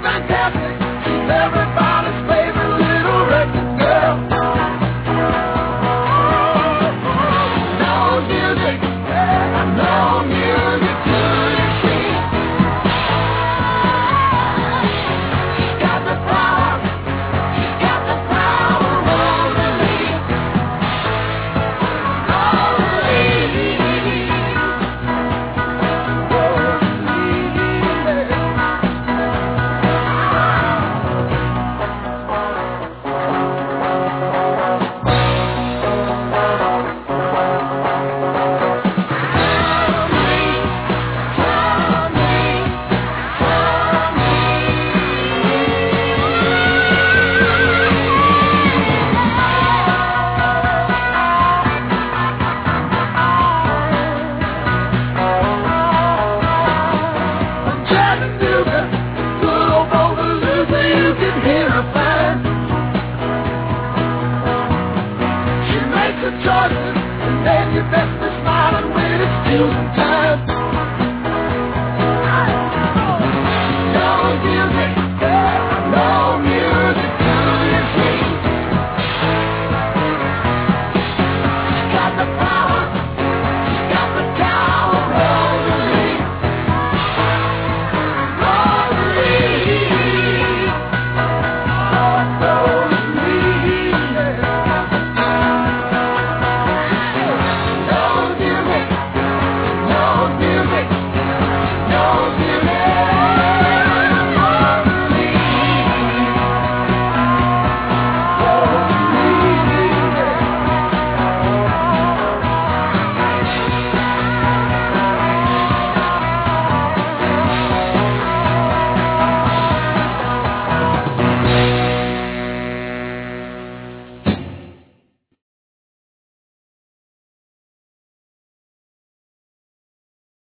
fantastic. She's everybody's favorite little record girl. No music, no music to the sheet. She's got the power. She's got the power over me. Choices, and then you best be smiling when it's still some time.